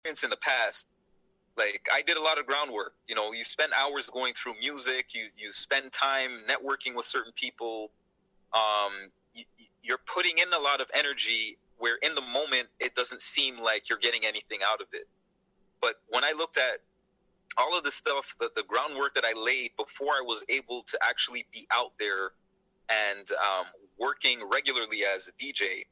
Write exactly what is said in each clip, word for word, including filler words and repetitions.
in the past, like I did a lot of groundwork. You know, you spend hours going through music. You you spend time networking with certain people. Um, you, you're putting in a lot of energy where in the moment it doesn't seem like you're getting anything out of it. But when I looked at all of the stuff, the, the groundwork that I laid before I was able to actually be out there and um, working regularly as a D J,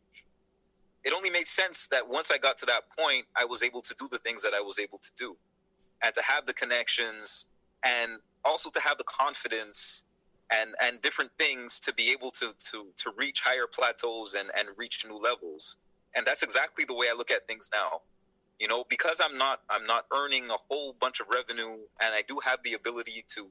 it only made sense that once I got to that point, I was able to do the things that I was able to do, and to have the connections, and also to have the confidence and, and different things to be able to, to, to reach higher plateaus and, and reach new levels. And that's exactly the way I look at things now. You know, because I'm not I'm not earning a whole bunch of revenue, and I do have the ability to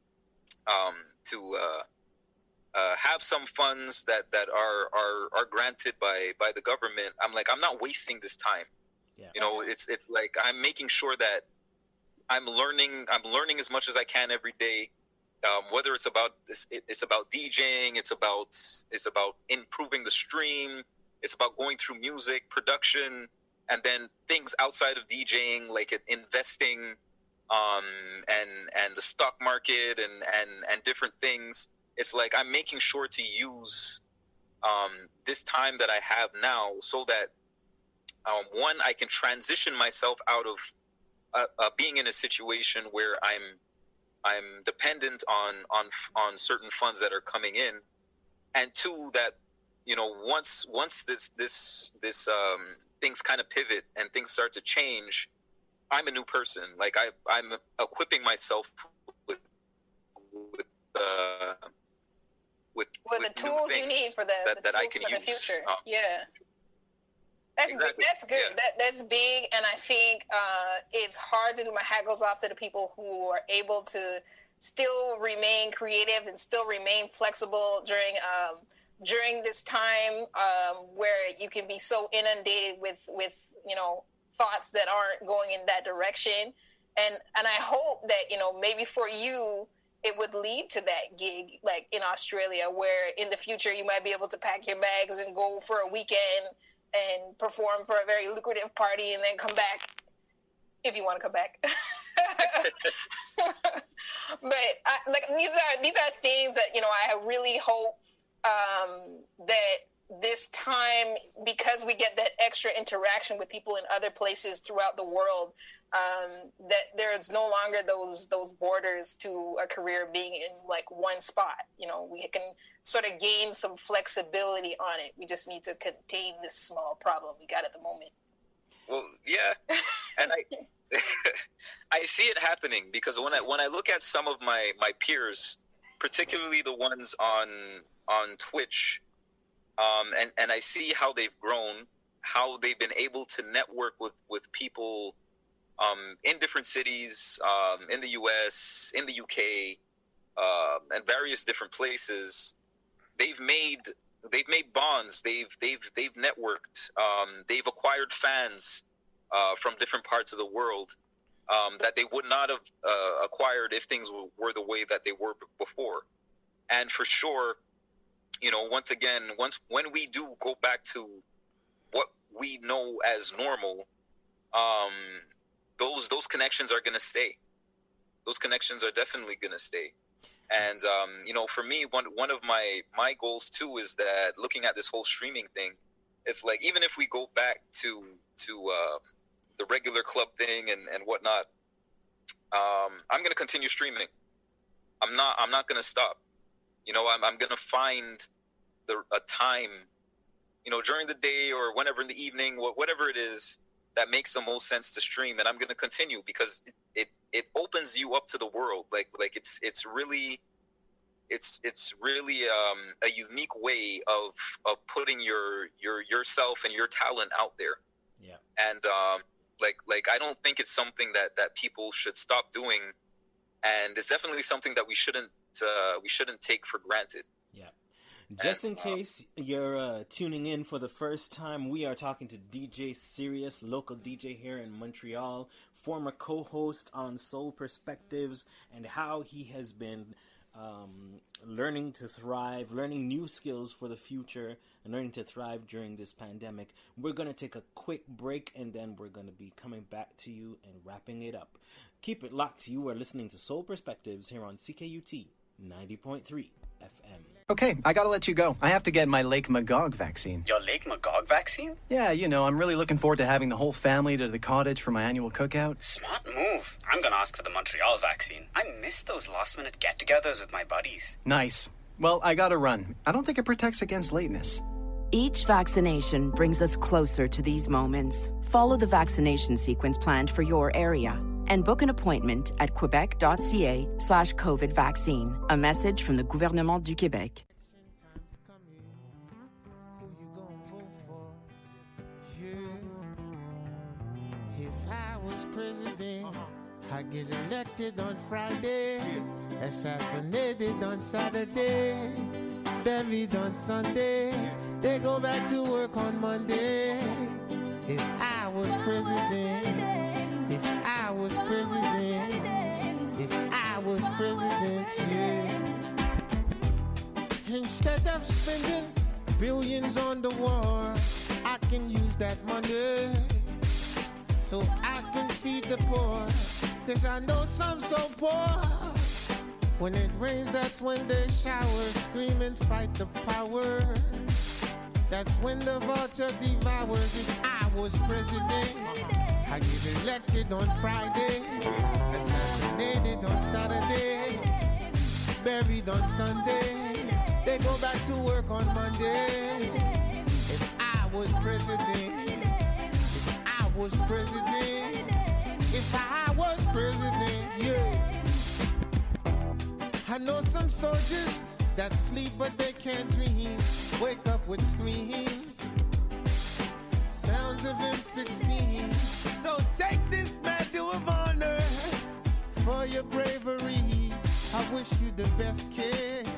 um, to uh, uh, have some funds that, that are, are are granted by, by the government. I'm like, I'm not wasting this time. Yeah. You know, it's it's like I'm making sure that I'm learning I'm learning as much as I can every day. Um, whether it's about it's, it's about DJing, it's about it's about improving the stream, it's about going through music production. And then things outside of DJing, like investing, um, and and the stock market and, and, and different things. It's like I'm making sure to use um, this time that I have now so that um, one, I can transition myself out of uh, uh, being in a situation where I'm I'm dependent on on on certain funds that are coming in, and two, that you know once once this this this um, things kind of pivot and things start to change, I'm a new person. Like I, I'm equipping myself with with, uh, with, with, with the tools you need for the, that, the that I can for use. the future. Um, yeah, that's exactly. that's good. Yeah. That that's big, and I think uh, it's hard to do. My hat goes off to the people who are able to still remain creative and still remain flexible during. Um, during this time um, where you can be so inundated with, with, you know, thoughts that aren't going in that direction. And, and I hope that, you know, maybe for you, it would lead to that gig, like in Australia, where in the future you might be able to pack your bags and go for a weekend and perform for a very lucrative party and then come back, if you want to come back. But I, like, these are, these are things that, you know, I really hope Um, that this time, because we get that extra interaction with people in other places throughout the world, um, that there's no longer those those borders to a career being in like one spot. You know, we can sort of gain some flexibility on it. We just need to contain this small problem we got at the moment. Well, yeah, and I I see it happening because when I when I look at some of my my peers, particularly the ones on on Twitch, um, and, and I see how they've grown, how they've been able to network with, with people um, in different cities, um, in the U S, in the U K, uh, and various different places. They've made they've made bonds. They've they've they've networked. Um, they've acquired fans uh, from different parts of the world um, that they would not have uh, acquired if things were, were the way that they were b- before. And for sure, you know, once again, once when we do go back to what we know as normal, um, those those connections are going to stay. Those connections are definitely going to stay. And um, you know, for me, one one of my my goals too is that looking at this whole streaming thing, it's like even if we go back to to uh, the regular club thing and and whatnot, um, I'm going to continue streaming. I'm not I'm not going to stop. You know, I'm I'm gonna find the a time, you know, during the day or whenever in the evening, whatever it is that makes the most sense to stream, and I'm gonna continue because it, it, it opens you up to the world. Like like it's it's really it's it's really um, a unique way of of putting your your yourself and your talent out there. Yeah. And um, like like I don't think it's something that that people should stop doing, and it's definitely something that we shouldn't. Uh, we shouldn't take for granted. Yeah. Just and, in case um, you're uh, tuning in for the first time, we are talking to D J Sirius, local D J here in Montreal, former co-host on Soul Perspectives, and how he has been um, learning to thrive, learning new skills for the future, and learning to thrive during this pandemic. We're going to take a quick break, and then we're going to be coming back to you and wrapping it up. Keep it locked. You are listening to Soul Perspectives here on C K U T ninety point three F M. Okay, I gotta let you go. I have to get my Lake Magog vaccine. Your Lake Magog vaccine? Yeah, you know, I'm really looking forward to having the whole family to the cottage for my annual cookout. Smart move. I'm gonna ask for the Montreal vaccine. I miss those last-minute get-togethers with my buddies. Nice. Well, I gotta run. I don't think it protects against lateness. Each vaccination brings us closer to these moments. Follow the vaccination sequence planned for your area and book an appointment at quebec.ca slash COVID vaccine. A message from the Gouvernement du Québec. If I was president, I'd get elected on Friday, assassinated on Saturday, buried on Sunday, they go back to work on Monday. If I was president, if I was president, if I was president, yeah. Instead of spending billions on the war, I can use that money so I can feed the poor, cause I know some so poor. When it rains, that's when they shower, scream and fight the power. That's when the vulture devours. If I was president, I get elected on Friday, assassinated on Saturday, buried on Sunday, they go back to work on Monday. If I was president, if I was president, if I was president, yeah. I know some soldiers that sleep but they can't dream, wake up with screams, sounds of M sixteen. So take this medal of honor for your bravery. I wish you the best, kid,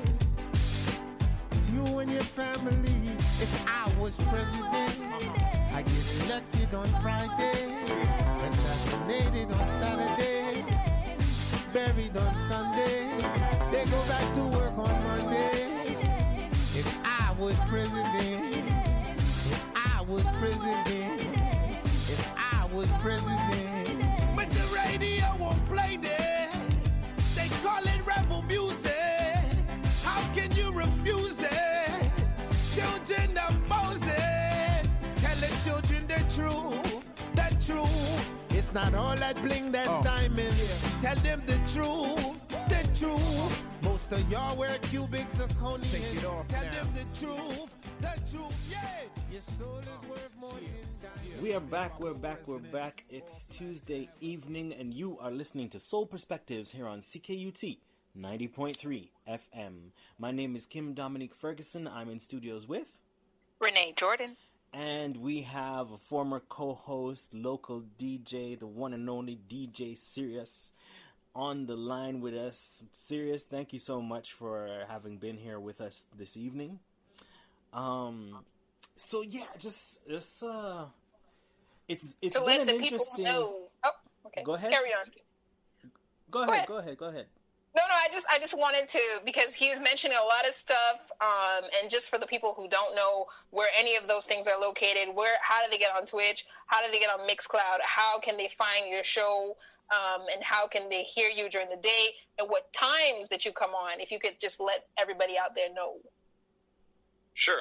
you and your family. If I was president, I get elected on Friday, assassinated on Saturday, buried on Sunday, they go back to work on Monday. If I was president, if I was president, if I was president. But the radio won't play this, they call it rebel music. How can you refuse it? Children of Moses, tell the children the truth, the truth. It's not all that bling that's oh. diamond. Yeah. Tell them the truth, the truth. Most of y'all wear cubic zirconium. Tell now. them the truth, the truth. Yeah, your soul is worth more than diamond. We are back, we're back, we're back. It's Tuesday evening, and you are listening to Soul Perspectives here on C K U T ninety point three F M. My name is Kim Dominique Ferguson. I'm in studios with Renee Jordan. And we have a former co-host, local D J, the one and only D J Sirius, on the line with us. Sirius, thank you so much for having been here with us this evening. Um, so yeah, just just uh, it's it's to been let an the interesting. people know. Oh, okay. Go ahead. Carry on. Go ahead. Go ahead. Go ahead. Go ahead. No, no, I just I just wanted to, because he was mentioning a lot of stuff, um, and just for the people who don't know where any of those things are located, where how do they get on Twitch, how do they get on Mixcloud, how can they find your show, um, and how can they hear you during the day, and what times that you come on, if you could just let everybody out there know. Sure.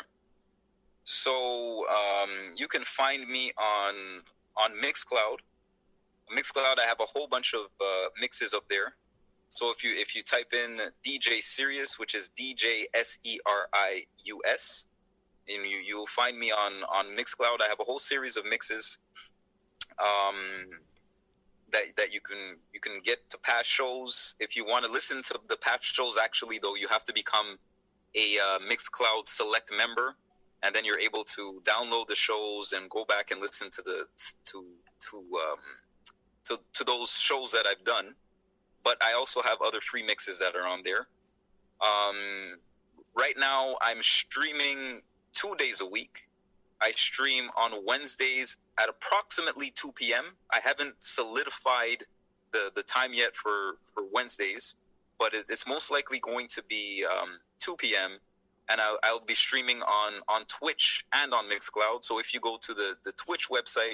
So um, you can find me on on Mixcloud. Mixcloud, I have a whole bunch of uh, mixes up there. So if you if you type in D J Sirius, which is D J S E R I U S, and you you'll find me on on Mixcloud. I have a whole series of mixes um, that that you can you can get to past shows. If you want to listen to the past shows, actually though, you have to become a uh, Mixcloud Select member, and then you're able to download the shows and go back and listen to the to to um, to to those shows that I've done. But I also have other free mixes that are on there. Um, right now, I'm streaming two days a week. I stream on Wednesdays at approximately two p.m. I haven't solidified the, the time yet for, for Wednesdays. but it, it's most likely going to be um, two p.m. and I'll, I'll be streaming on, on Twitch and on Mixcloud. So if you go to the, the Twitch website,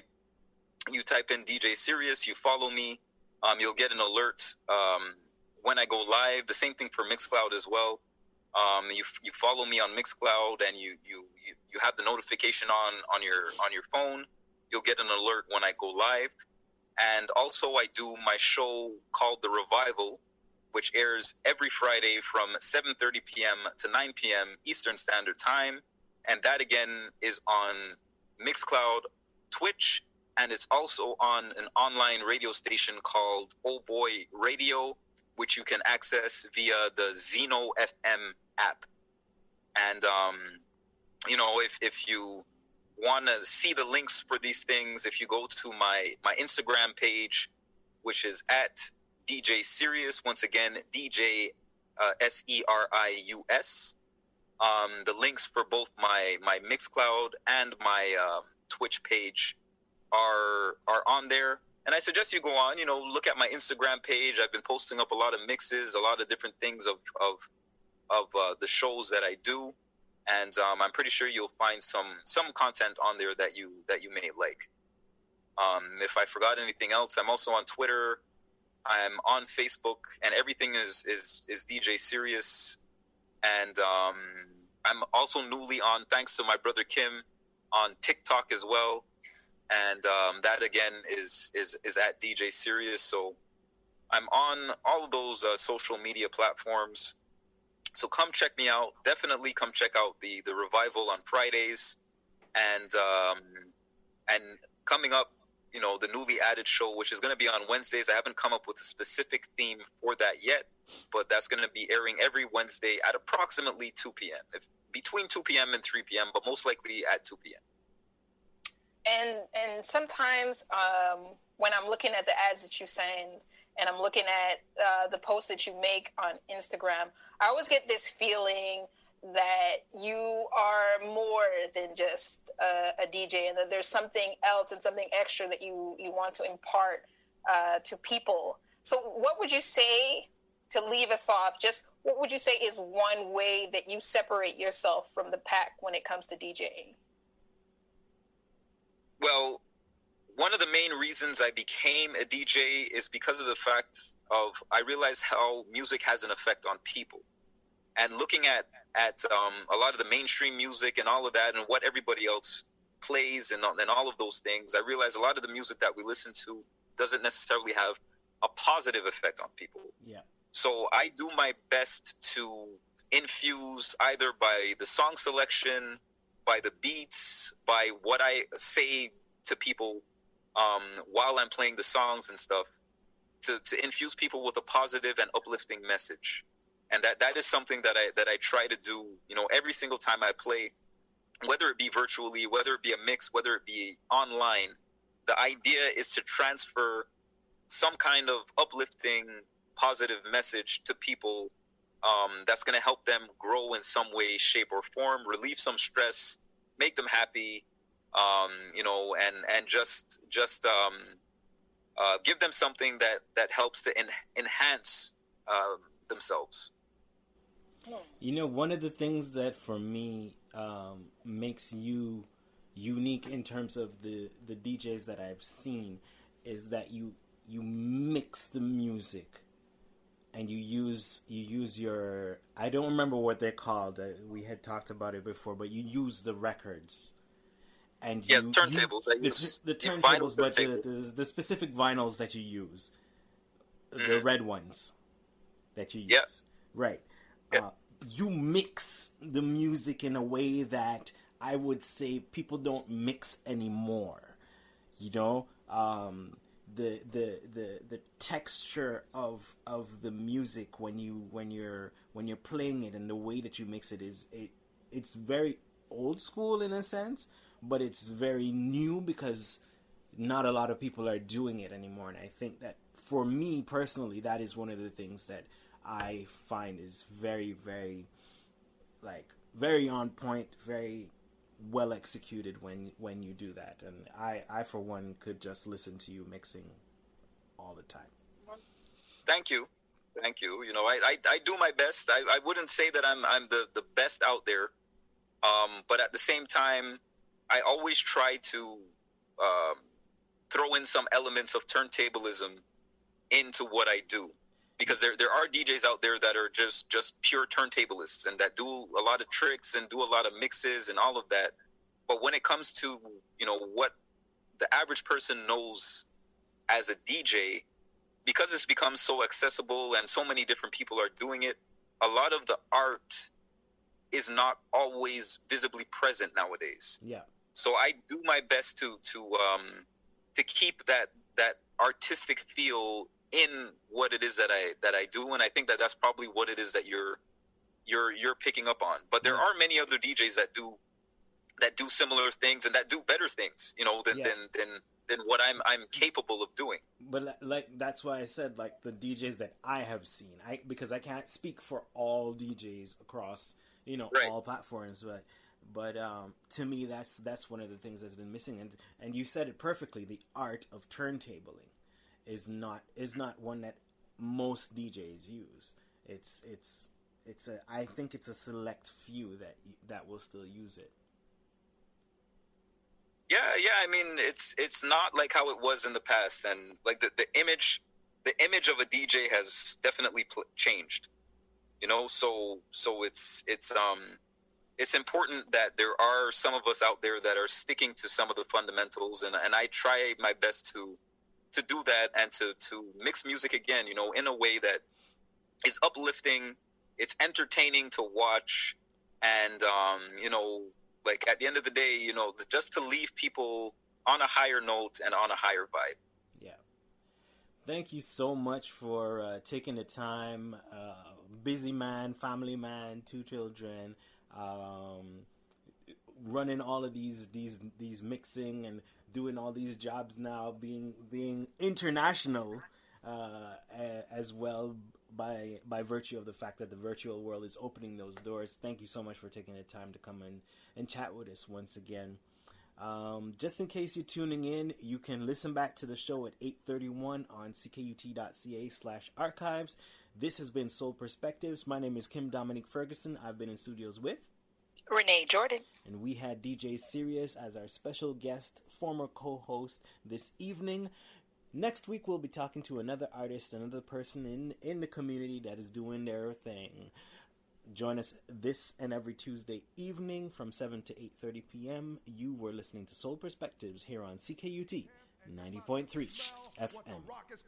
you type in D J Sirius, you follow me, um, you'll get an alert um, when I go live. The same thing for Mixcloud as well. Um, you you follow me on Mixcloud, and you, you, you, you have the notification on, on your on your phone. You'll get an alert when I go live. And also I do my show called The Revival, which airs every Friday from seven thirty p.m. to nine p.m. Eastern Standard Time. And that, again, is on Mixcloud, Twitch, and it's also on an online radio station called Oh Boy Radio, which you can access via the Zeno F M app. And, um, you know, if, if you want to see the links for these things, if you go to my, my Instagram page, which is at D J Sirius, once again, D J uh, S E R I U S. Um, the links for both my, my Mixcloud and my uh, Twitch page are are on there. And I suggest you go on, you know, look at my Instagram page. I've been posting up a lot of mixes, a lot of different things of of, of uh, the shows that I do. And um, I'm pretty sure you'll find some some content on there that you that you may like. Um, if I forgot anything else, I'm also on Twitter. I'm on Facebook, and everything is is, is D J Sirius. And um, I'm also newly on, thanks to my brother Kim, on TikTok as well. And um, that again is is is at D J Sirius. So I'm on all of those uh, social media platforms. So come check me out. Definitely come check out the the Revival on Fridays, and um, and coming up, you know, the newly added show, which is going to be on Wednesdays. I haven't come up with a specific theme for that yet, but that's going to be airing every Wednesday at approximately two p.m. If, between two p.m. and three p.m., but most likely at two p.m. And and sometimes um, when I'm looking at the ads that you send, and I'm looking at uh, the posts that you make on Instagram, I always get this feeling that you are more than just a, a D J, and that there's something else and something extra that you, you want to impart uh, to people. So what would you say, to leave us off, just what would you say is one way that you separate yourself from the pack when it comes to DJing? Well, one of the main reasons I became a D J is because of the fact of I realized how music has an effect on people. And looking at, at um, a lot of the mainstream music and all of that and what everybody else plays and, and all of those things, I realized a lot of the music that we listen to doesn't necessarily have a positive effect on people. Yeah. So I do my best to infuse either by the song selection, by the beats, by what I say to people um, while I'm playing the songs and stuff, to, to infuse people with a positive and uplifting message. And that, that is something that I that I try to do, you know, every single time I play, whether it be virtually, whether it be a mix, whether it be online. The idea is to transfer some kind of uplifting, positive message to people um, that's going to help them grow in some way, shape, or form, relieve some stress, make them happy, um, you know, and and just just um, uh, give them something that that helps to en- enhance um, themselves. You know, one of the things that for me um, makes you unique in terms of the, the D Js that I've seen is that you you mix the music and you use you use your, I don't remember what they're called. Uh, we had talked about it before, but you use the records. And yeah, you, turntables. You, the, the turntables, but the, the, the specific vinyls that you use, mm-hmm. the red ones that you use, yep. right? Uh, you mix the music in a way that I would say people don't mix anymore. You know, um, the the the the texture of of the music when you when you're when you're playing it and the way that you mix it is it it's very old school in a sense, but it's very new because not a lot of people are doing it anymore. And I think that for me personally, that is one of the things that I find is very, very, like, very on point, very well executed when when you do that. And I, I, for one, could just listen to you mixing all the time. Thank you. Thank you. You know, I, I, I do my best. I, I wouldn't say that I'm I'm the, the best out there, um, but at the same time, I always try to um, throw in some elements of turntablism into what I do, because there there are D Js out there that are just just pure turntablists and that do a lot of tricks and do a lot of mixes and all of that. But when it comes to, you know, what the average person knows as a D J, because it's become so accessible and so many different people are doing it, a lot of the art is not always visibly present nowadays. Yeah. So I do my best to to um to keep that that artistic feel in what it is that I that I do, and I think that that's probably what it is that you're you're you're picking up on. But there are many other D Js that do that do similar things and that do better things, you know, than yeah. than, than than what I'm I'm capable of doing. But like that's why I said like the D Js that I have seen, I because I can't speak for all D Js across, you know, right. all platforms, but but um, to me that's that's one of the things that's been missing, and and you said it perfectly. The art of turntabling is not is not one that most D Js use. It's it's it's a I think it's a select few that that will still use it. Yeah, yeah. I mean, it's it's not like how it was in the past, and like the, the image, the image of a D J has definitely pl- changed. You know, so so it's it's um it's important that there are some of us out there that are sticking to some of the fundamentals, and and I try my best to to do that and to to mix music again, you know, in a way that is uplifting, it's entertaining to watch, and um you know. Like, at the end of the day, you know, just to leave people on a higher note and on a higher vibe. Yeah. Thank you so much for uh, taking the time. Uh, busy man, family man, two children, um, running all of these these these mixing and doing all these jobs now, being being international uh, as well. By by virtue of the fact that the virtual world is opening those doors. Thank you so much for taking the time to come in and chat with us once again. Um, just in case you're tuning in, you can listen back to the show at eight thirty-one on c k u t dot c a slash archives. This has been Soul Perspectives. My name is Kim Dominique Ferguson. I've been in studios with Renee Jordan. And we had D J Sirius as our special guest, former co-host this evening. Next week, we'll be talking to another artist, another person in, in the community that is doing their thing. Join us this and every Tuesday evening from seven to eight thirty p.m. You were listening to Soul Perspectives here on C K U T ninety point three F M. Yo, this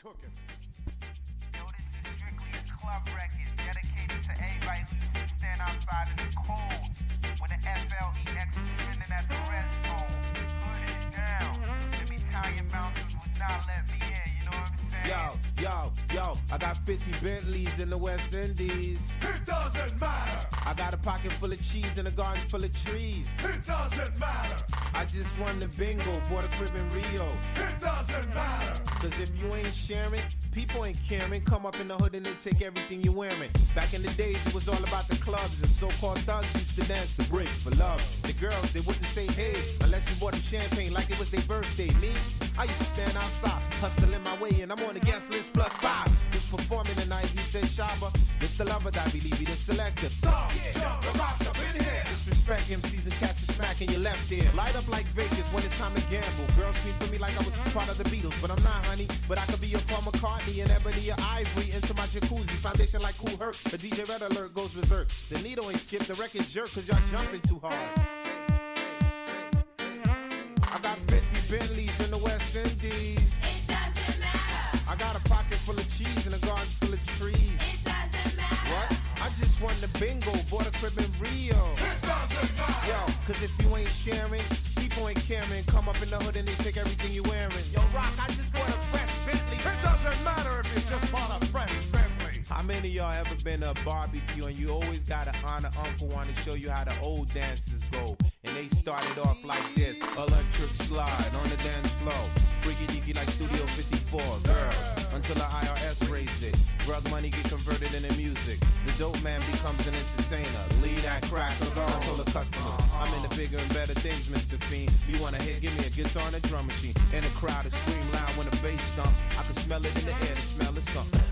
is strictly a club record dedicated to everybody who used to stand outside in the cold when the F L E X was spinning at the red zone. Hood it down. Them Italian bouncers would not let me in, you know what I'm saying? Yo, yo, yo, I got fifty Bentleys in the West Indies. It doesn't matter. I got a pocket full of cheese and a garden full of trees. It doesn't matter. I just won the bingo, bought a crib in Rio. It doesn't matter. Cause if you ain't sharing, people ain't caring. Come up in the hood and they take everything you're wearing. Back in the days, it was all about the clubs, and so-called thugs used to dance the break for love. The girls, they wouldn't say hey unless you bought them champagne like it was their birthday. Me, I used to stand outside, hustling my way in. I'm on the guest list plus five. Who's performing tonight? He said Shabba. It's the lover that believe he the selector. Stop, jump, the rocks up in here. Disrespect M Cs and catch a smack in your left ear. Light up like Vegas when it's time to gamble. Girls scream for me like I was part of the Beatles, but I'm not, honey. But I could be your Paul McCartney and Ebony or Ivory into my jacuzzi. Foundation like Kool Herc. The D J Red Alert goes berserk. The needle ain't skipped, the record jerk, cause y'all jumping too hard. I got fifty Bentleys in the West Indies. It doesn't matter. I got a pocket full of cheese and a garden full of trees. It doesn't matter. What? I just won the bingo, bought a crib in Rio. It doesn't matter. Yo, cause if you ain't sharing, people ain't caring. Come up in the hood and they take everything you wearing. Yo, Rock, I just bought a fresh Bentley. It doesn't matter if you just bought a fresh Bentley. How many of y'all ever been to a barbecue and you always got an aunt or uncle want to show you how the old dances go? And they started off like this: electric slide on the dance floor, freaky deaky like Studio fifty-four, girl, until the I R S raise it. Drug money get converted into music. The dope man becomes an entertainer. Lead that crack along. I told the customers, I'm into bigger and better things, Mister Fiend. You wanna hit? Give me a guitar and a drum machine. In a crowd, to scream loud when the bass stomp. I can smell it in the air, the smell is skunk.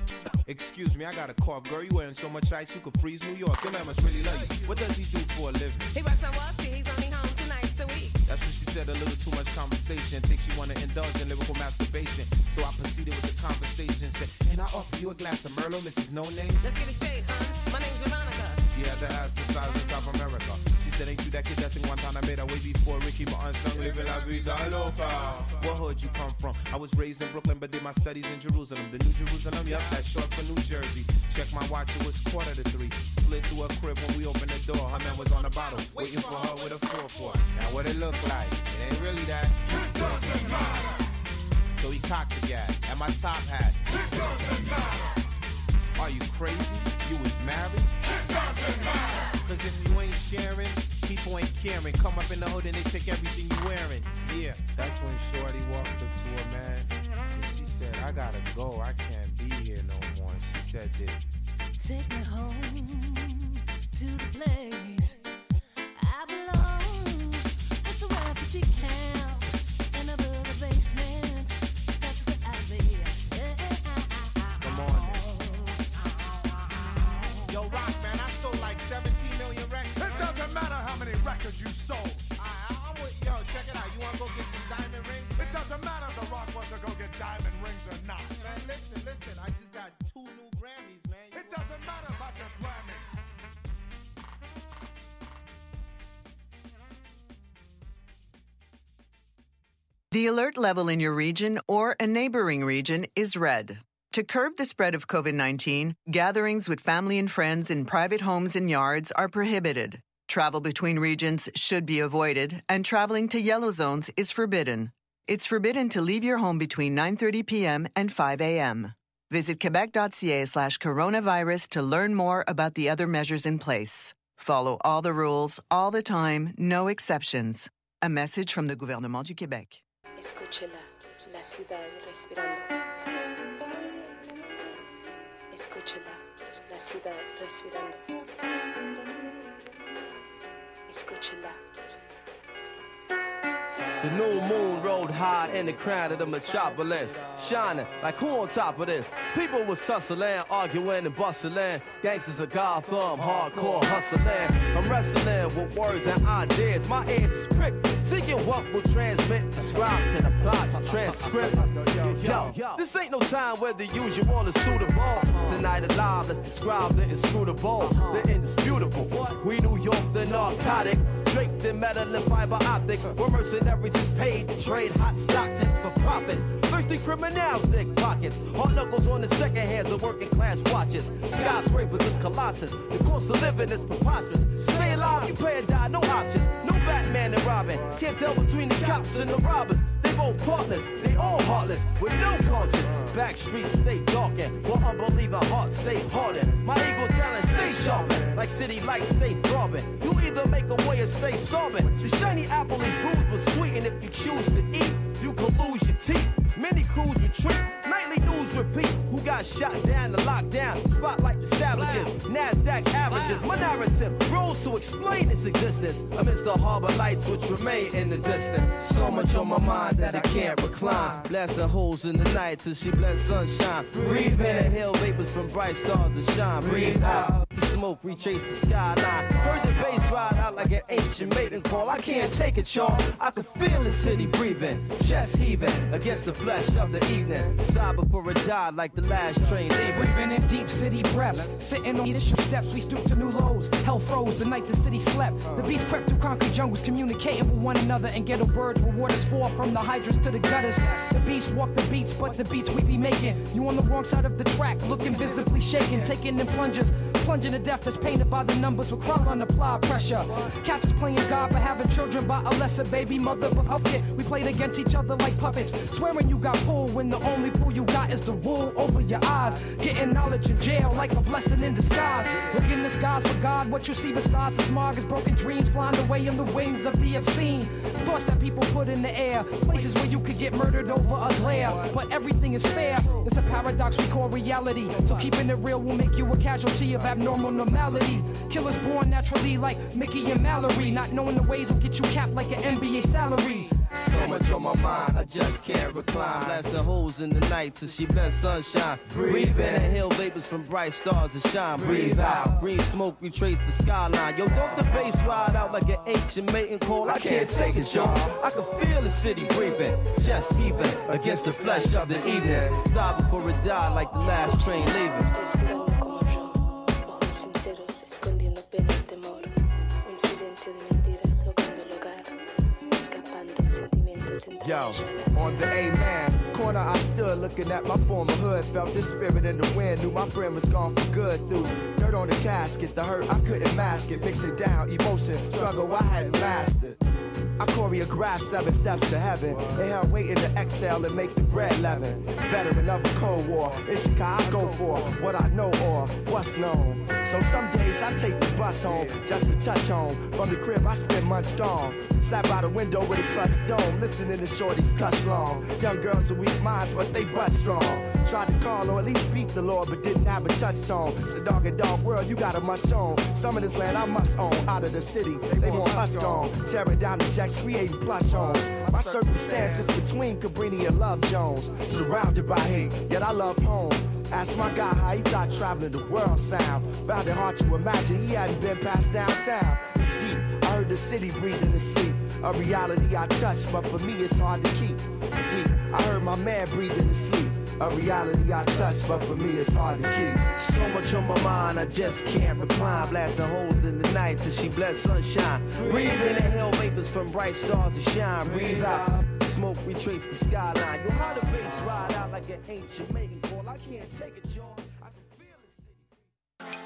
Excuse me, I got a cough. Girl, you wearing so much ice you could freeze New York. Your man must really love you. What does he do for a living? He works on Wall Street. He's only home two nights a week. That's what she said, a little too much conversation. Think she wanna indulge in lyrical masturbation. So I proceeded with the conversation. Said, can I offer you a glass of Merlot, Missus No Name? Let's get it straight, huh? My name's Veronica. She had to ask the size of South America. She said, ain't you that kid that's in Guantanamo way before Ricky Martin sung Living La Vida Loca? What hood you come from? I was raised in Brooklyn, but did my studies in Jerusalem. The New Jerusalem, yup, that's short for New Jersey. Check my watch, it was quarter to three. Slid through her crib when we opened the door. Her man was on the bottle, waiting for her with a four four. Now what it look like? It ain't really that. It doesn't matter. So he cocked the gat at my top hat. It doesn't matter. Are you crazy? You was married? It doesn't matter. Cause if you ain't sharing, people ain't caring. Come up in the hood and they take everything you wearing. Yeah, that's when Shorty walked up to her man and she said, I gotta go, I can't be here no more. And she said this. Take me home to the place I belong, at the refugee camp in the Booger basement. That's where I be. Come on then. Yo, Rock, man, I sold like seventeen million records. It doesn't matter how many records you sold. I, I, I'm with, yo, check it out. You wanna go get some diamond rings? It doesn't matter if The Rock wants to go get diamond rings or not. Man, listen, listen. I just got two new Grammys, man. You It doesn't matter about your Grammys. The alert level in your region or a neighboring region is red. To curb the spread of COVID nineteen, gatherings with family and friends in private homes and yards are prohibited. Travel between regions should be avoided, and traveling to yellow zones is forbidden. It's forbidden to leave your home between nine thirty p.m. and five a.m. Visit quebec.ca slash coronavirus to learn more about the other measures in place. Follow all the rules, all the time, no exceptions. A message from the Gouvernement du Québec. Escúchela, la ciudad respirando. Escúchela, la ciudad respirando. Escúchela. The new moon rode high in the crown of the metropolis, shining like who on top of this? People was hustling, arguing and bustling. Gangsters of Gotham, hardcore hustling. I'm wrestling with words and ideas. My ears is pricked, seeking what will transmit. The scribes can apply the transcript. Yo, this ain't no time where the usual is suitable. Tonight alive, let's describe the inscrutable, the indisputable. We New York, the narcotics, draped in metal and fiber optics. We're mercenaries is paid to trade hot Stockton for profits. Thirsty criminals dig pockets. Hard knuckles on the second hands of working class watches. Skyscrapers is colossus. The cost of living is preposterous. Stay alive, you pay or die, no options. No Batman and Robin. Can't tell between the cops and the robbers. They both partners, they all heartless, with no conscience. Back streets stay darkened, while unbelieving hearts stay hardened. My ego talent stay sharpened, like city lights stay throbbing. You either make a way or stay sobbing. The shiny apple is bruised but sweet, and if you choose to eat, you can lose your teeth. Many crews retreat, nightly news repeat. Who got shot down the lockdown? Spotlight the savages, NASDAQ averages. My narrative grows to explain its existence amidst the harbor lights which remain in the distance. So much on my mind that I can't recline. Blasting holes in the night till she blends sunshine. Breathe in, inhale vapors from bright stars to shine. Breathe out, the smoke retrace the skyline. Heard the bass ride out like an ancient maiden call. I can't take it, y'all. I can feel the city breathing, chest heaving against the flesh of the evening. Sigh before it died like the last train leaving. Breathing in deep city breaths, sitting on leadership steps, we stoop to new lows. Hell froze the night the city slept. The beast crept through concrete jungles, communicating with one another, and ghetto birds where waters fall from the hydrants to the gutters. The beast walk the beats, but the beats we be making. You on the wrong side of the track, looking visibly shaken, taking in plungers, plunging to death that's painted by the numbers with crawl on applied pressure. Cats is playing God but having children by a lesser baby mother. But up it, we played against each other like puppets, swearing you got pulled when the only pull you got is the wool over your eyes. Getting knowledge in jail like a blessing in disguise. Look in the skies for God, what you see besides the smog is broken dreams flying away in the wings of the obscene. Thoughts that people put in the air, places where you could get murdered over a glare. But everything is fair, it's a paradox we call reality. So keeping it real will make you a casualty of abnormal normality. Killers born naturally like Mickey and Mallory. Not knowing the ways will get you capped like an N B A salary. So much on my mind, I just can't recline. Blast the holes in the night till she bless sunshine. Breathe in, inhale vapors from bright stars that shine. Breathe out, green smoke retrace the skyline. Yo, don't the bass ride out like an ancient mating call? I can't take it, y'all. I can feel the city breathing, just heaving against the flesh of the evening. Stop before it die like the last train leaving. Yo, on the A-man corner I stood looking at my former hood. Felt this spirit in the wind, knew my friend was gone for good. Through dirt on the casket, the hurt I couldn't mask it. Mix it down, emotion, struggle I hadn't mastered. I choreographed seven steps to heaven. Inhale, waiting to exhale and make the bread leaven. Veteran of the Cold War, it's I go for what I know or what's known. So some days I take the bus home just to touch home. From the crib I spend months gone. Sat by the window with a clutch dome, listening to shorties cuss long. Young girls with weak minds, but they butt strong. Tried to call or at least speak the Lord, but didn't have a touchstone. It's a dog and dog world, you got a much own. Some of this land I must own. Out of the city, they want us gone. Tearing down the jacks, creating plush homes. My circumstances between Cabrini and Love Jones. Surrounded by hate, yet I love home. Asked my guy how he thought traveling the world sound. Found it hard to imagine he hadn't been past downtown. It's deep, I heard the city breathing and sleep. A reality I touch, but for me it's hard to keep. It's deep, I heard my man breathing and sleep. A reality I touch, but for me it's hard to keep. So much on my mind, I just can't recline. Blasting holes in the night till she bless sunshine. Breathe in, inhale vapors from bright stars that shine. Breathe out, smoke retrace the skyline. Yo, how the bass ride out like an ancient mating call. I can't take it, y'all. I can feel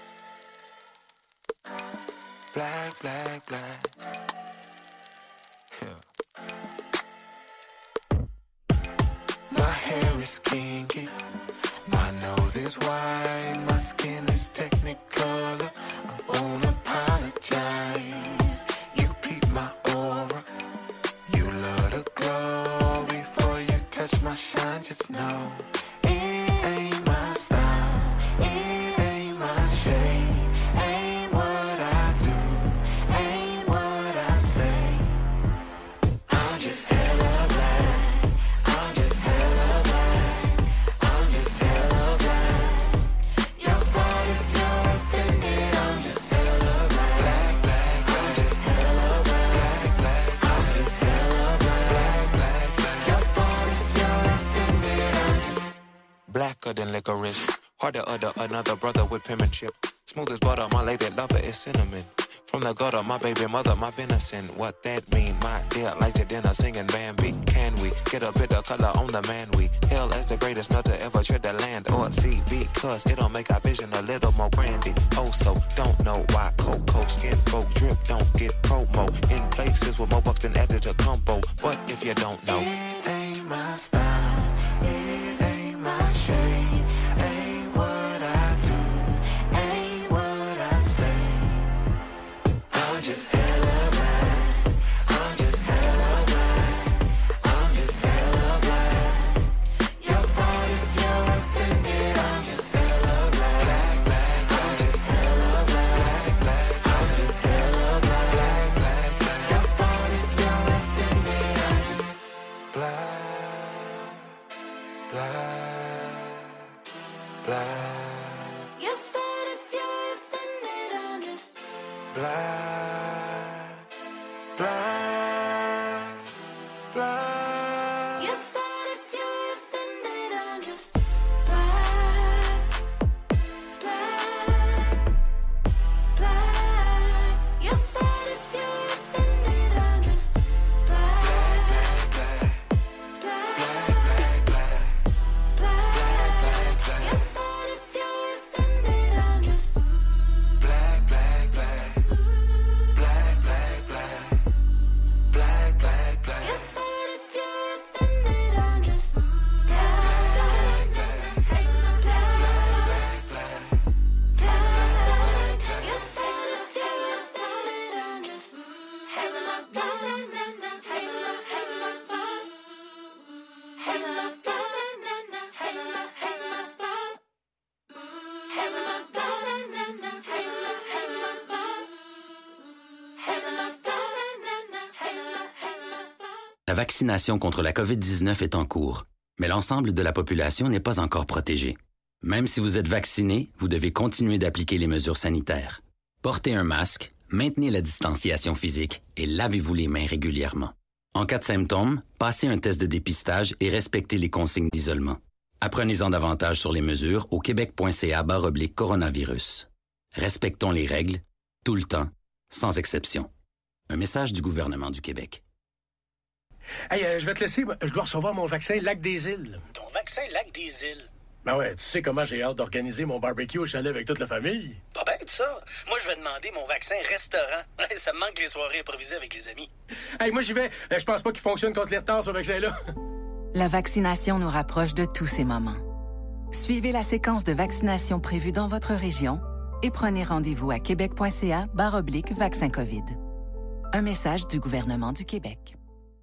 it. Black, black, black. Yeah. My hair is kinky, my nose is wide, my skin is technicolor. I won't apologize. You peep my aura, you love the glow. Before you touch my shine, just know it ain't my style, it ain't my shade, ain't what I do, ain't what I say. I'm just hella black, I'm just hella black, I'm just hella black. Your fault if you're offended, I'm just hella black, black, black, I'm just hella black, black, black, I'm just hella black, black, black. Your fault if you're offended, I'm just blacker than licorice, harder other another brother with penmanship. Smooth as butter, my lady lover is cinnamon. From the gutter, my baby mother, my venison. What that mean, my dear, like your dinner singing Bambi. Can we get a bit of color on the man we hail as the greatest melter ever tread the land or sea? Because it'll make our vision a little more brandy. Oh, so don't know why cocoa skin folk drip don't get promo in places with more bucks than added to combo. But if you don't know, it ain't my style, it ain't my shade, ain't what I do, ain't what I say. I'm just hella black, I'm just hella black, I'm just hella black. Your fault if you're offended, I'm just hella black, black, black, I'm just hella black, black, I'm just hella black, black, black. Your fault if you're offended, I'm just black, black, black. Your fault if you're offended, I'm just black, black, black. Your fault if you're offended, I'm just black, black, black. Your fault if you're offended, I'm just black, black, black, black, black, black, black, black, black. Your fault if you're offended, I'm just black, black, black, black, black, black, black. La vaccination contre la covid dix-neuf est en cours, mais l'ensemble de la population n'est pas encore protégée. Même si vous êtes vacciné, vous devez continuer d'appliquer les mesures sanitaires. Portez un masque, maintenez la distanciation physique et lavez-vous les mains régulièrement. En cas de symptômes, passez un test de dépistage et respectez les consignes d'isolement. Apprenez-en davantage sur les mesures au québec.ca barre oblique coronavirus. Respectons les règles, tout le temps, sans exception. Un message du gouvernement du Québec. Hey, euh, je vais te laisser. Je dois recevoir mon vaccin Lac des Îles. Ton vaccin Lac des Îles? Ben ouais, tu sais comment j'ai hâte d'organiser mon barbecue au chalet avec toute la famille. Pas bête, ça. Moi, je vais demander mon vaccin restaurant. Ça me manque les soirées improvisées avec les amis. Hey, moi, j'y vais. Je pense pas qu'il fonctionne contre les retards, ce vaccin-là. La vaccination nous rapproche de tous ces moments. Suivez la séquence de vaccination prévue dans votre région et prenez rendez-vous à québec.ca barre oblique vaccin COVID. Un message du gouvernement du Québec.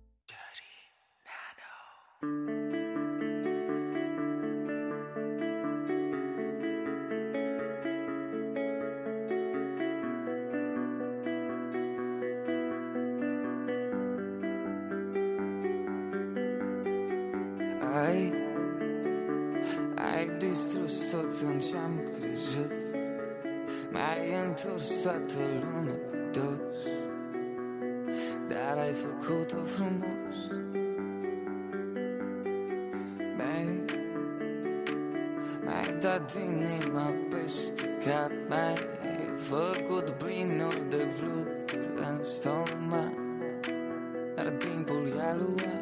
Ai, ai distrus tot în ce-am crezut. Mi-ai întors toată lumea pe dos, dar ai făcut-o frumos. Mi-ai, mi-ai dat inima peste cap, mi-ai făcut plinul de fluturi în stomac, dar timpul i-a luat.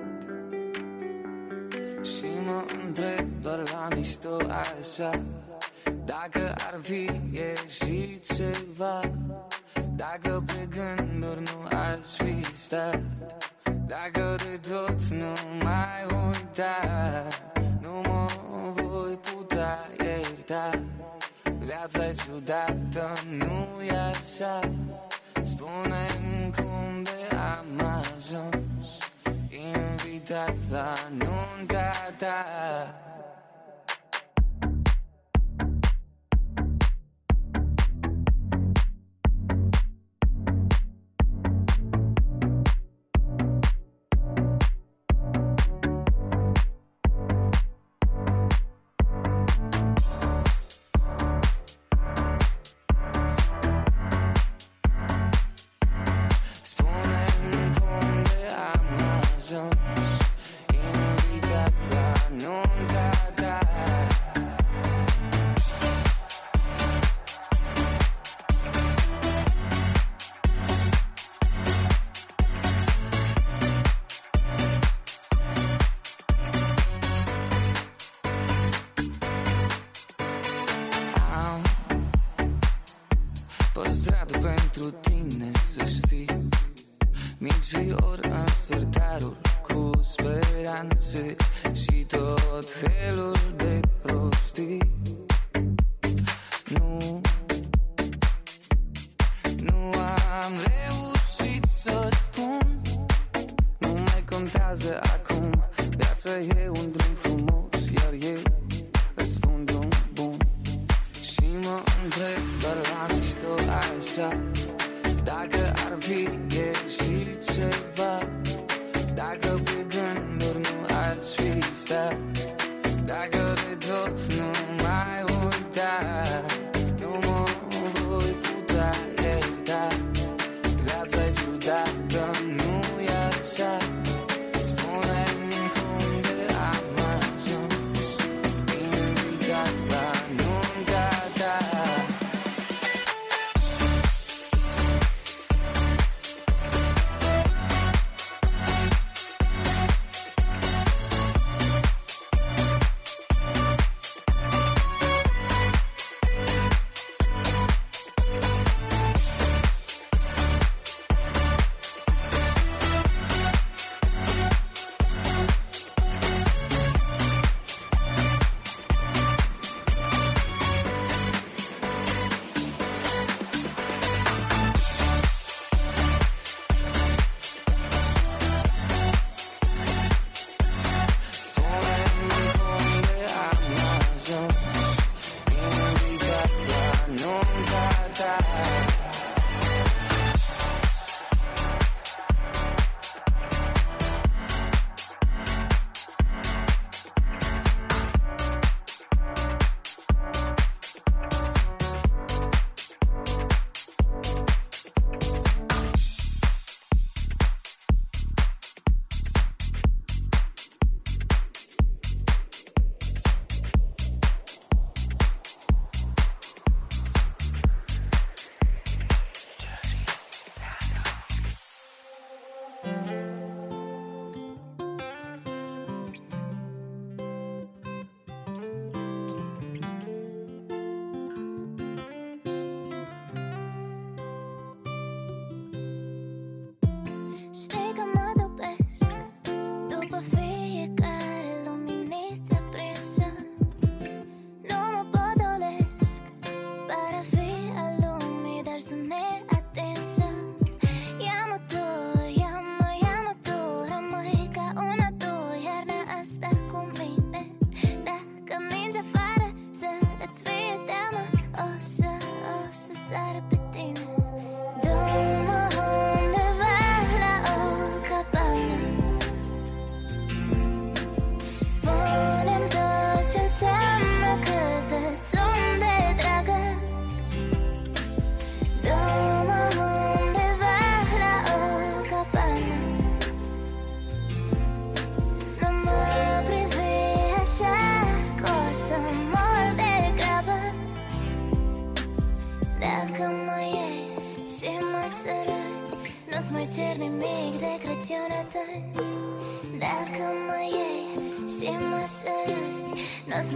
Și mă întreb doar la mișto așa, dacă ar fi ieșit ceva, dacă pe gânduri nu aș fi stat, dacă de tot nu mai uita, nu mă voi putea ierta. Viața-i ciudată, nu-i așa? Spune-mi cum de am ajuns invitat la nunta ta.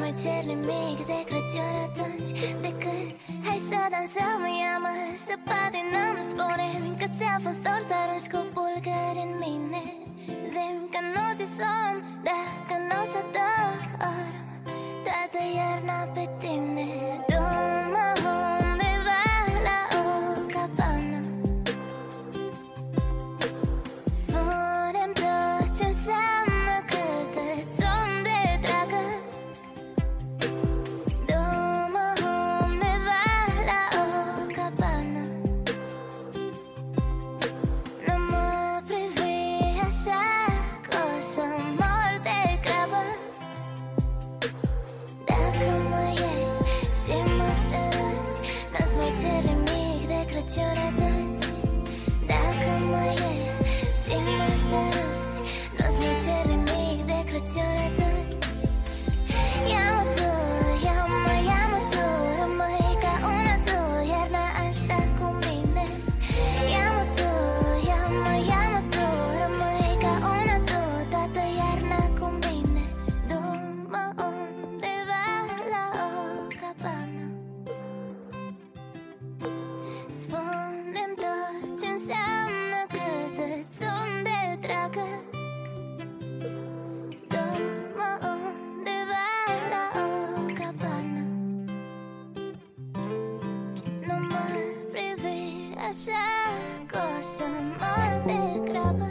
mai cer nimic de Crăciun atunci decât hai să dansăm, ia-mă să patinăm. Spune-mi că ți-a fost dor să arunci cu bulgări în mine. Zi-mi că nu ți somn dacă nu o să dorm toată iarna pe tine. Du-mă undeva la o cabană, spune-mi tot ce înseamnă cât îți somn de dragă. Du-mă undeva la o cabană, nu mă privi așa că o să mor de grabă. Dacă mă iei și mă săruți, n-o-ți mai cer nimic de Crăciun atunci. Dacă mă iei și mă săruți, n-o-ți mai cer nimic de Crăciun atunci. Ia-mă tu, ia-mă, ia-mă tu, rămâi ca una tu iarna asta cu mine. Ia-mă tu, ia-mă, ia-mă tu, rămâi ca una tu toată iarna cu mine. Du-mă undeva la o cabană, spune-mi tot ce înseamnă cât îți somn de dragă. Du-mă undeva la o cabană, nu mă privi așa că o să mor de grabă.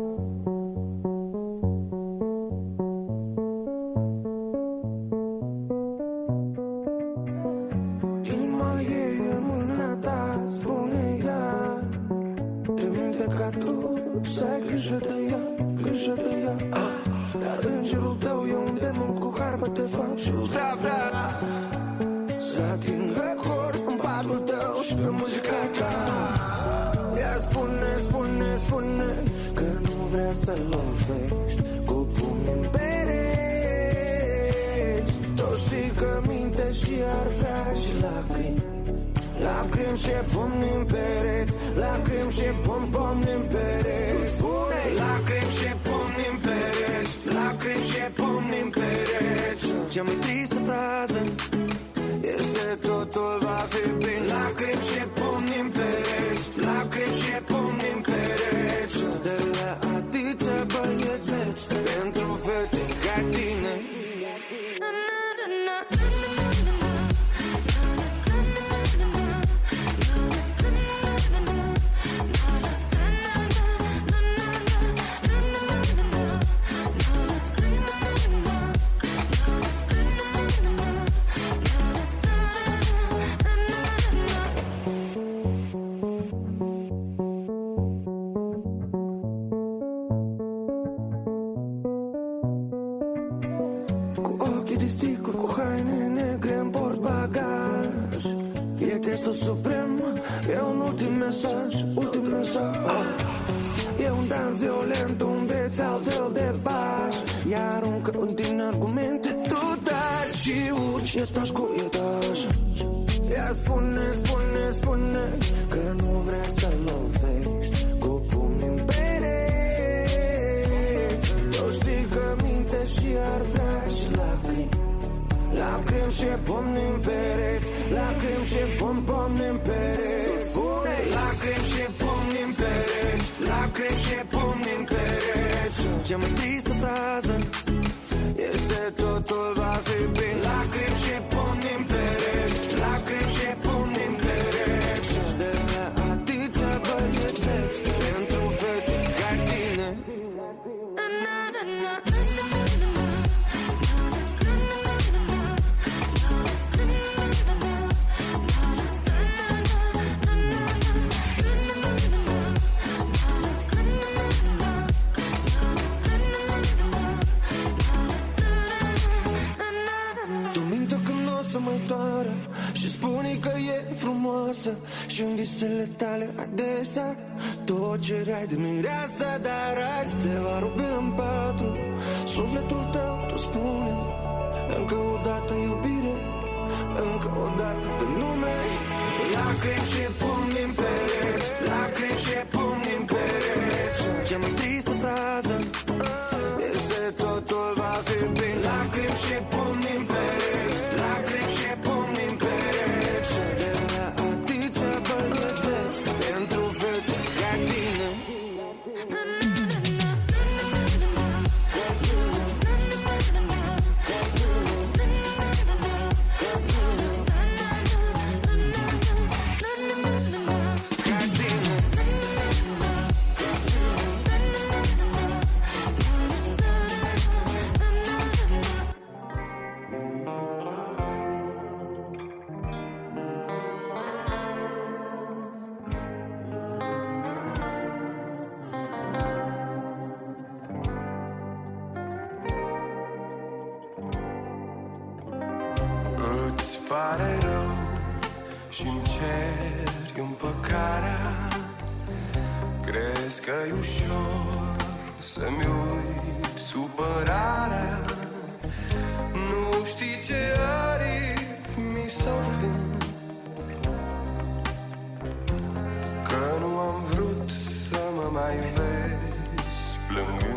Inima ei în mâna ta, spune ea, te minte ca tu, să ai grijă de ea, grijă de ea. Dar îngerul tău e un demon cu harbă de fapt și vrea, vrea să atingă cors în patul tău și pe muzica ta. Ea spune, spune, spune că nu vrea să lovești cu pumnii în pereți. Tu știi că minte și ar vrea și lacrimi, lacrimi și pumni în pereți, lacrimi și pom, pomni în pereți. Spune lacrimi și pumni în pereți, lacrimi și pomni în pereți. Cea mai tristă frază este totul va fi bine. Lacrimi și pumni în pereți, lacrimi și pumni în pereți. De la atâția băieți beți pentru fete ca tine. E un ultim mesaj, ultim mesaj. E un dans violent, un veț altfel de baș. Ea aruncă în tine argumente, tu dai și urci etaj cu etaj. Ea spune, spune, spune că nu vrea să lovești cu pumni în pereți. Tu știi că minte și ar vrea și lacrimi, lacrimi și pomni în pereți, lacrimi și pom, pomni în pereți. Spune lacrimi și pomni în pereți, lacrimi și pomni în pereți. Cea mai tristă frază este totul va fi bine. Lacrimi și pomni în pereți, lacrimi și pomni în pereți. De la atâția băieți beți pentru fete ca tine. Și spune că e frumoasă și în visele tale adesea tot cereai de mireasă. Dar azi se va rupe în patru sufletul tău, tu spune încă o dată iubire, încă o dată pe nume. Lacrimi și pumni în pereți, lacrimi și pumni în pereți. Cea mai tristă frază este totul va fi bine. Lacrimi și pumni în pereți, pare rău și-mi ceri împăcarea. Crezi că-i ușor să-mi uit supărarea. Nu știi ce aripi mi s-au frânt, că nu am vrut să mă mai vezi plângând.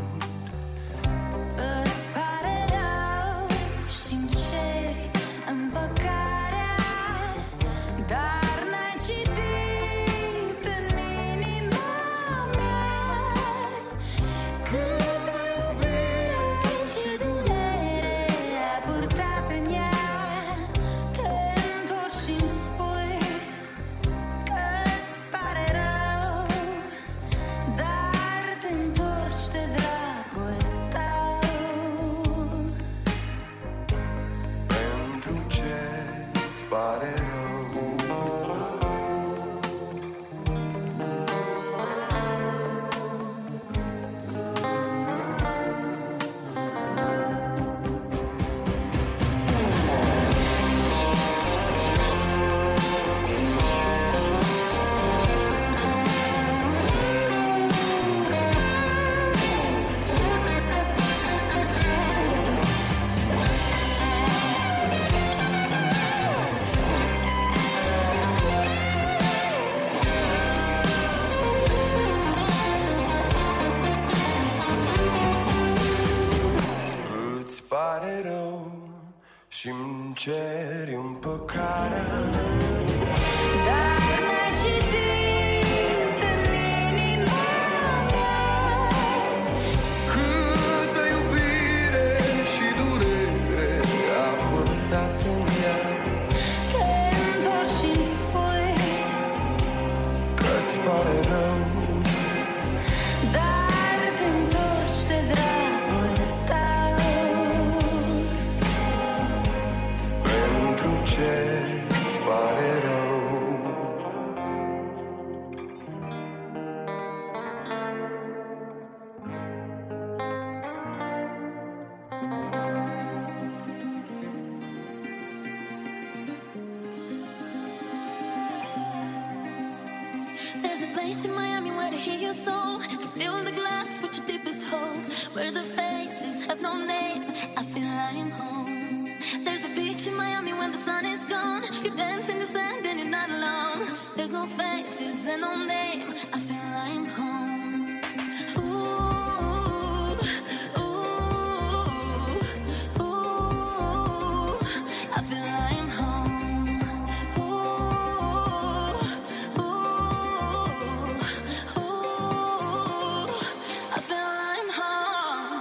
Îți pare rău și-mi ceri împăcarea, dar n-ai citit în inima mea câtă iubire și durere a purtat în ea. Te întorci și-mi spui că-ți pare rău, dar te întorci de dragul tău. Pentru ce-ți pare rău? Îți pare rău și-mi ceri împăcarea, Dar n-ai citit în inima mea câtă iubire și durere a purtat în ea. Te întorci și-mi spui Că-ți pare rău, dar te întorci de dragul tău. pentru ce-ți pare rău? There's a place in Miami where to hear your soul and fill the glass with your deepest hope, where the faces have no name. I feel I'm home. There's a beach in Miami when the sun is gone. You dance in the sand and you're not alone. There's no faces and no name. I feel I'm home. Ooh, ooh, ooh. I feel I'm home. Ooh, ooh, ooh. I feel I'm home.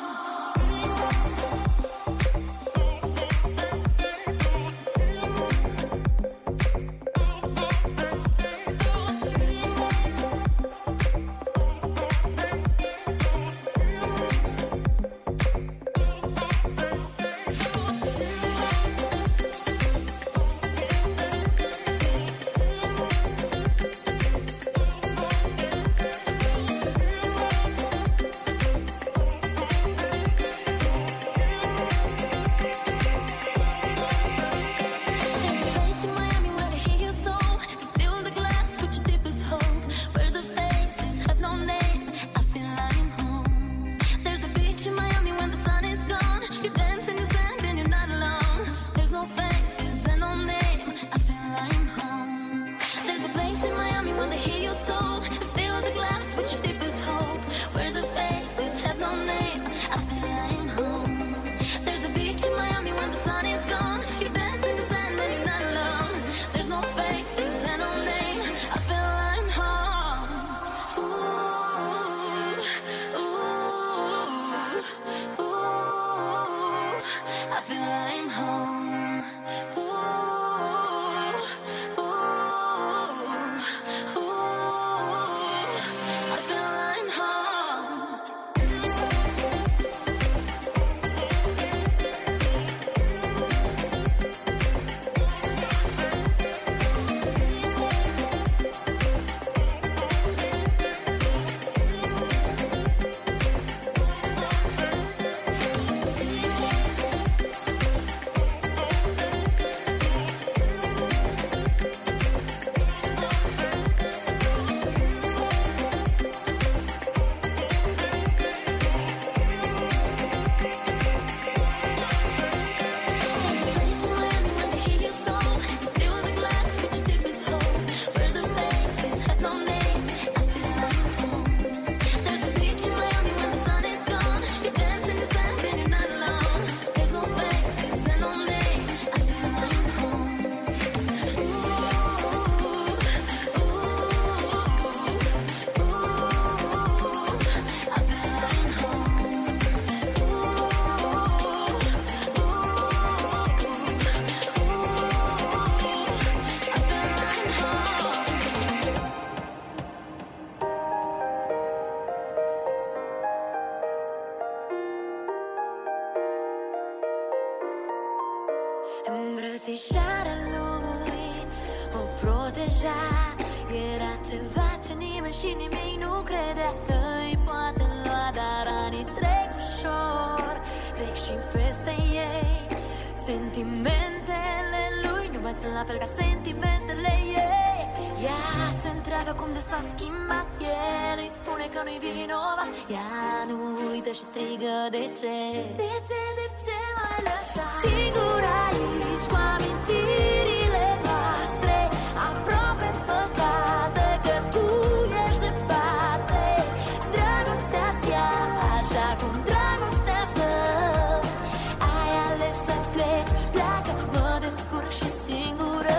Îmbrățișarea lui o proteja. Era ceva ce nimeni și nimic nu credea că îi poate lua. Dar anii trec ușor, trec și peste ei. Sentimentele lui nu mai sunt la fel ca sentimentele ei. Ea se întreabă cum de s-a schimbat. El îi spune că nu-i vinovat. Ea nu uită și strigă de ce. De ce, de ce m-ai lăsat singur aici cu amintirile noastre, aproape păcate că tu ești departe. Dragostea-ți ia așa cum dragostea stă. Ai ales să pleci, pleacă, mă descurc și singură.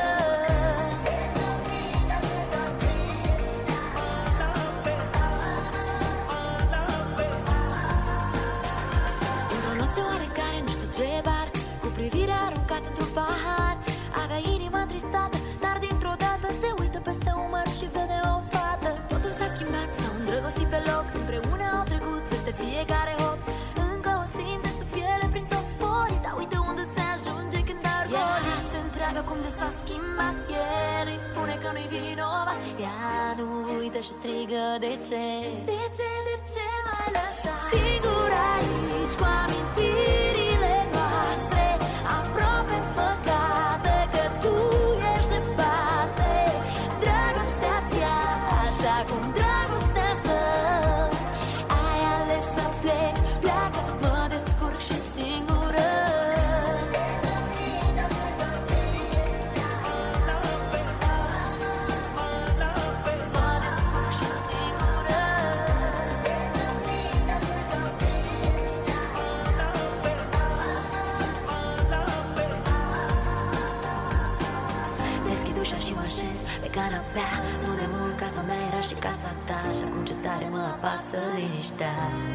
Într-o noapte oarecare, nu știu ce bar, cu privirea aruncată într-un pahar, avea inima tristată, dar dintr-o dată se uită peste umăr și vede o fată. Totul s-a schimbat, s-au îndrăgostit pe loc, împreună au trecut peste fiecare hop. Încă o simte sub piele prin tot sporii, dar uite unde se ajunge când ar goli. Ea se întreabă cum de s-a schimbat. El îi spune că nu-i vinovat. Ea nu uită și strigă de ce. De ce, de ce m-ai lăsat singur aici cu amintirile noastre, aproape păcate că tu ești departe. Dragostea-ți ia așa cum dragostea stă. Ai ales să pleci, pleacă, mă descurc și singură. Mă descurc și singură. Deschid ușa și mă așez pe canapea. Nu de mult casa mea era și casa ta, și acum ce tare mă apasă liniștea.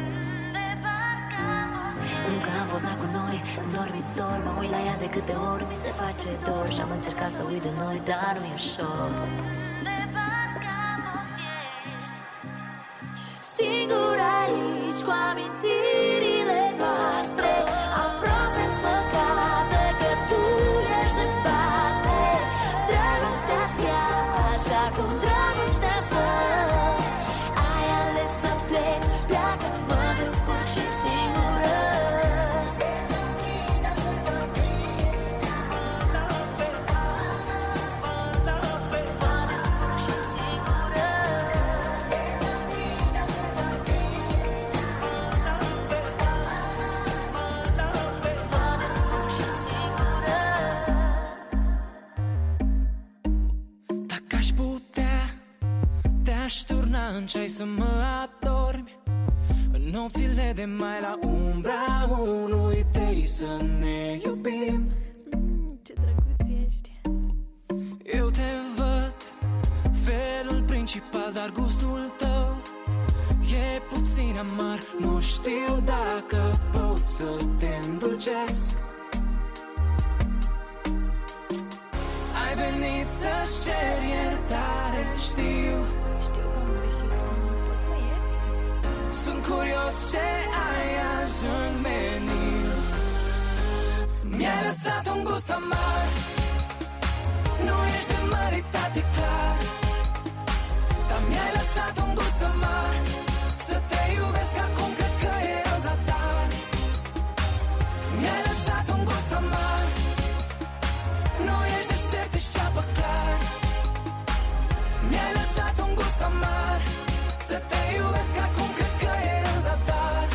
Încă am pozat cu noi în dormitor, mă uit la ea de câte ori mi se face dor. Și am încercat să uit de noi, dar nu-i ușor. Singur aici cu amintirile noastre, aproape păcate că tu ești departe. Dragostea-ți ia așa cum dragostea stă. Ai ales să pleci, pleacă, mă descurc și singură. Mă descurc și singură. Mă descurc și singură. Dacă aș putea, te-aș turna în ceai să mă adormi. În nopțile de mai la umbra unui tei să ne iubim. Ce drăguț ești. Eu te văd, felul principal, dar gustul tău e puțin amar. Nu știu dacă pot să te îndulcesc. Ai venit să-și ceri iertare, știu. Știu că am greșit, poți să mă ierți? Sunt curios ce ai azi în meniu. Mi-ai lăsat un gust amar. Nu ești de măritate clar, dar mi-ai lăsat un gust amar. Să te iubesc acum cred că e în zadar. Mi-ai lăsat un gust amar. Nu ești desert, ești ceapă clar. Mi-ai lăsat un gust amar. Să te iubesc acum cred că e în zadar.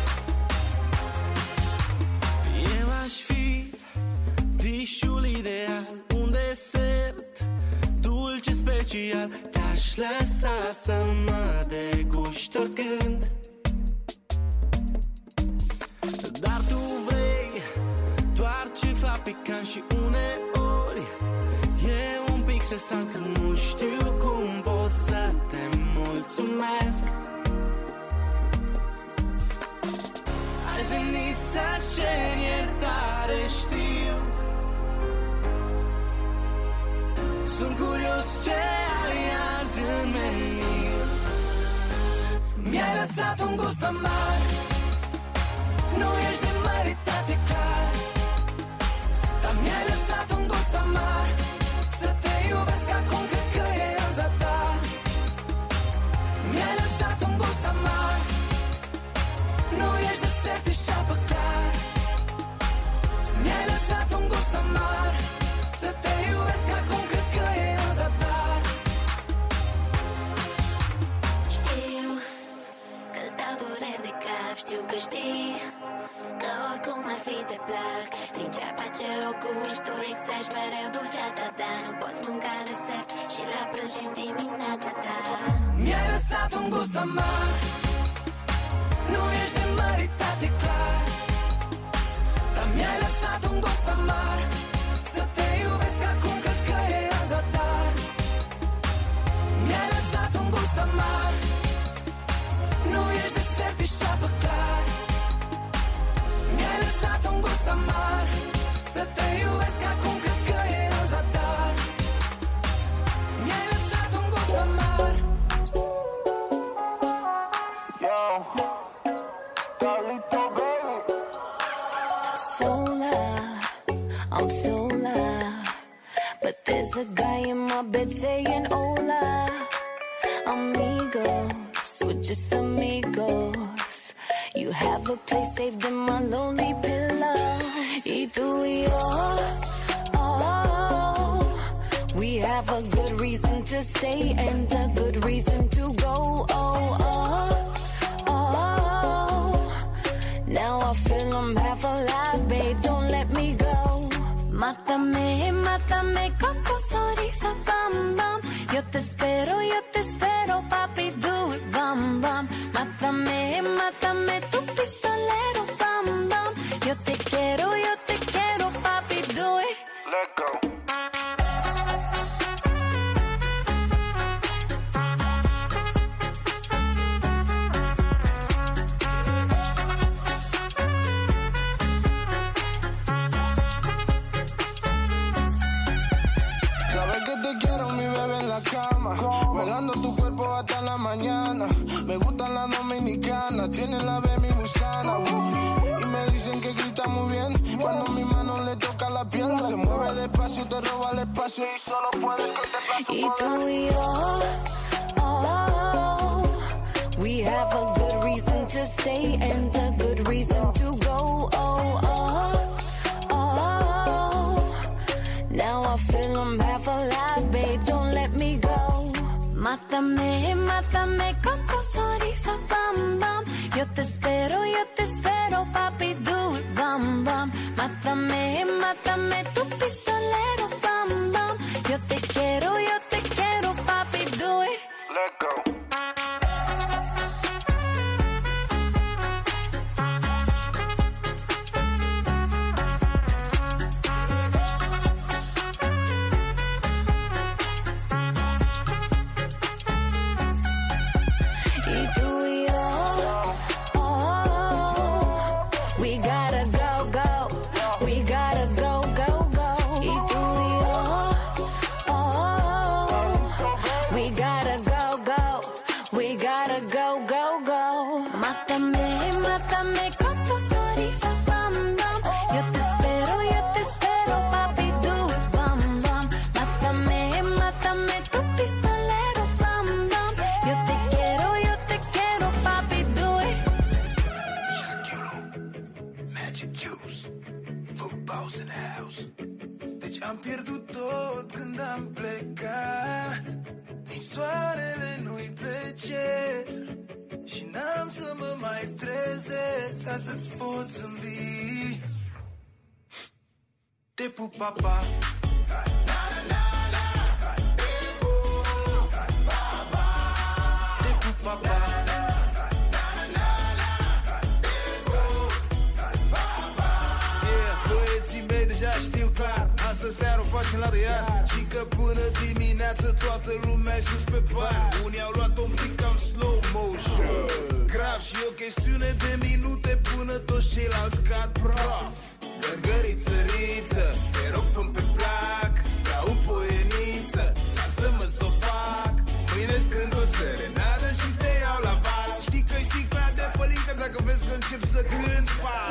Eu aș fi dișul ideal, un desert dulce special. Te-aș lăsa să mă deguști oricând. Dar tu vrei doar ceva picant și uneori e un pic stresant că nu știu cum pot să te mulțumesc. Ai venit să-ți ceri iertare, știu. Sunt curios ce ai azi în meniu. Mi-ai lăsat un gust amar. Nu ești de măritate clar, dar mi-ai păstrezi mereu dulceața ta. Nu poți mânca desert și la prânz și dimineața ta. Mi-ai lăsat un gust amar, nu ești de măritat, e clar. Dar mi-ai lăsat un gust amar, să te iubesc acum cred că e azadar. Mi-ai lăsat un gust amar, nu ești desert, ești ceapă clar. Mi-ai lăsat un gust amar, să te iubesc acum cred că e azadar. Mi-ai lăsat un gust amar. Yo, Carlito, baby. Solar, I'm solar, but there's a guy in my bed saying hola. Amigos, we're just amigos. You have a place saved in my lonely pillow. Y tú y yo, oh, we have a good reason to stay and a good reason to go. Oh, oh, oh. Now I feel I'm half alive, babe. Don't let me go. Mátame, mátame con tu sonrisa, bam, bam. Yo te espero, yo te espero, papi, do it, bam, bam. Mátame, mátame, tu pistolero, bam, bam. Yo te quiero, yo te quiero, papi, do it. Let go. Sabes que te quiero, mi bebé, en la cama, velando tu cuerpo hasta la mañana. Me gustan las dominicanas, tienen la baby musana. Uh, y me dicen que grita muy bien cuando mi mano le toca la piel. Se mueve despacio, te roba el espacio y solo puedes contemplar tu Y tú y yo, oh, we have a good reason to stay and a good reason to go. Oh, oh, oh. Now I feel I'm half alive, babe. Don't let me go. Mátame, mátame con tu sonrisa, bam, bam. Yo te espero, yo te espero, papi, do it, bam, bam. Mátame, mátame, tu pistolero, bam, bam. Yo te quiero, yo te quiero, papi, do it. Let go. Y tú y yo, oh, we gotta go, go, we gotta go, go, go. Y tú y yo, oh, we gotta go, go, we gotta go, go, go. Mátame, mátame con tu sonrisa, bam, bam. Yo te espero, yo te espero, papi, do it, bam, bam. Mátame, mátame, tu pistolero, bam, bam. Yo te quiero, yo te quiero, papi, do it. Magic Juice, footballs in the house. Deci am pierdut tot când am plecat. Nici soarele nu-i pe cer și n-am să mă mai trezesc ca să-ți pot zâmbi. Te pup, papa. Te pup, papa. Băieții mei deja știu clar, astă seară o facem la de iar. Și că până dimineață toată lumea sus pe par. Unii au luat-o un pic cam slow motion, grav și o chestiune de minute până toți ceilalți cad praf. Gărgăriță, riță, te rog fă-mi pe plac, ca o poieniță, lasă-mă s-o fac. Mâine-s când o serenadă și te iau la val. Știi că-i sticla de pălincă dacă vezi că încep să cânti fal.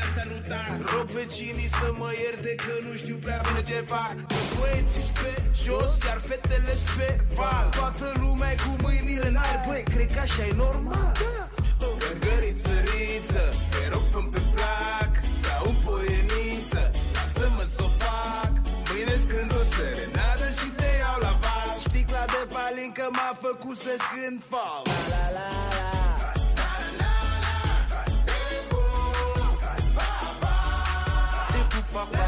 asta nu tac. Rog vecinii să mă ierte că nu știu prea bine ce fac. Când băieții pe jos, iar fetele pe val. Toată lumea e cu mâinile în aer. Băi, cred că așa e normal. Gărgăriță, riță, te rog fă-mi pe plac. Dau o poieniță, lasă-mă s-o fac. Mâine-s când o serenadă și te iau la val. Sticla de palincă m-a făcut să-ți cânt fals. La la la Papa.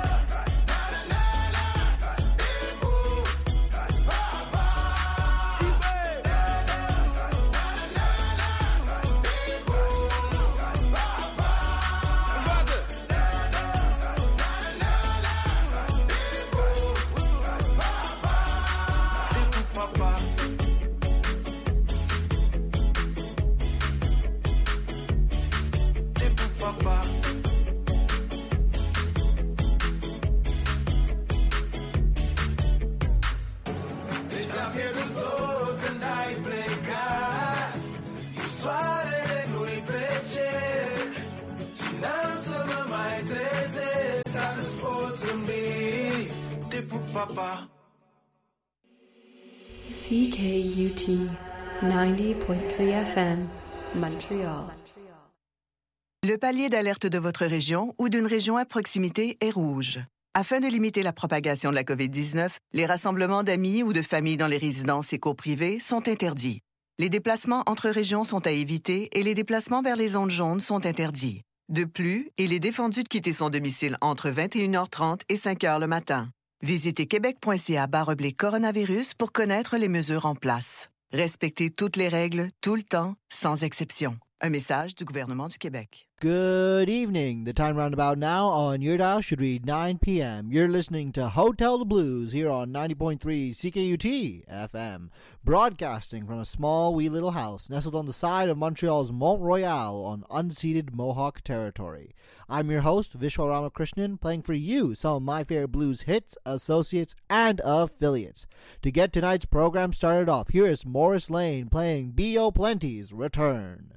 C K U T ninety point three F M, Montreal. Le palier d'alerte de votre région ou d'une région à proximité est rouge. Afin de limiter la propagation de la covid dix-neuf, les rassemblements d'amis ou de familles dans les résidences et cours privées sont interdits. Les déplacements entre régions sont à éviter et les déplacements vers les zones jaunes sont interdits. De plus, il est défendu de quitter son domicile entre vingt et une heures trente et cinq heures le matin. Visitez québec.ca barre oblique coronavirus pour connaître les mesures en place. Respectez toutes les règles, tout le temps, sans exception. Un message du gouvernement du Québec. Good evening. The time roundabout now on your dial should read nine p.m. You're listening to Hotel the Blues here on ninety point three C K U T F M, broadcasting from a small wee little house nestled on the side of Montreal's Mont Royal on unceded Mohawk territory. I'm your host, Vishwa Ramakrishnan, playing for you some of my favorite blues hits, associates, and affiliates. To get tonight's program started off, here is Morris Lane playing B O Plenty's Return.